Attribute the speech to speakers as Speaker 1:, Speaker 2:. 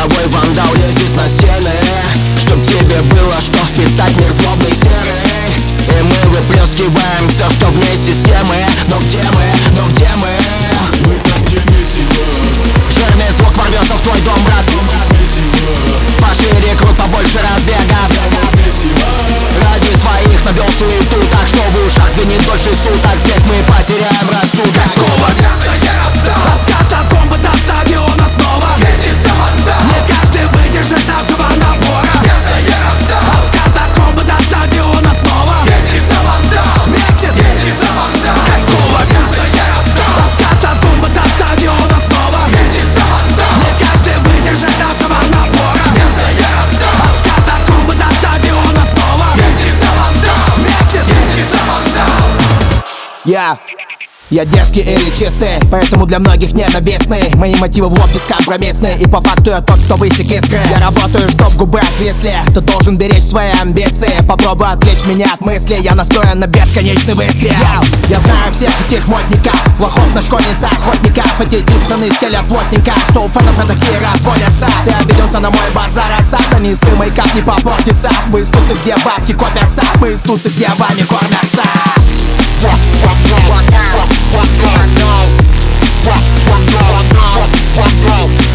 Speaker 1: Цифровой вандал лезет на стены, чтоб тебе было что впитать мир злобный серый. И мы выплескиваем все, что вне системы. Но где мы? Но где мы?
Speaker 2: Мы там, где месиво.
Speaker 1: Жирный звук ворвется в твой дом, брат. Пошире круг, побольше разбега. Ради своих навел суету, так что в ушах звенит дольше суток. Здесь мы потеряем рассудок.
Speaker 2: Какого мяса я раздал?
Speaker 3: От катакомбы до стадиона снова
Speaker 2: Месяца вандал.
Speaker 3: не каждый выдержит нашего напора.
Speaker 2: Мясо я раздал.
Speaker 3: От катакомбы до стадиона снова
Speaker 2: Месяца вандал. Месяца вандал. Какого мяса я раздал?
Speaker 3: От катакомбы до стадиона снова
Speaker 2: Месяца вандал.
Speaker 3: не каждый выдержит нашего напора.
Speaker 2: Мясо я раздал.
Speaker 3: От катакомбы до стадиона снова
Speaker 2: Месяца вандал. Месяца вандал.
Speaker 1: Я дерзкий или чистый, поэтому для многих ненавистный. Мои мотивы в лоб бескомпромиссны, и по факту я тот, кто высек искры. Я работаю, чтоб губы отвисли. Ты должен беречь свои амбиции. Попробуй отвлечь меня от мысли. Я настроен на бесконечный выстрел. Я знаю всех этих модников, лохов на школьница, охотников. Эти типсоны стилят плотненько, что у фанов на такие разводятся. Ты обиделся на мой базар отца, да не сы мой как не попортится. Вы из тусы, где бабки копятся, мы из тусы, где вами кормятся. One go.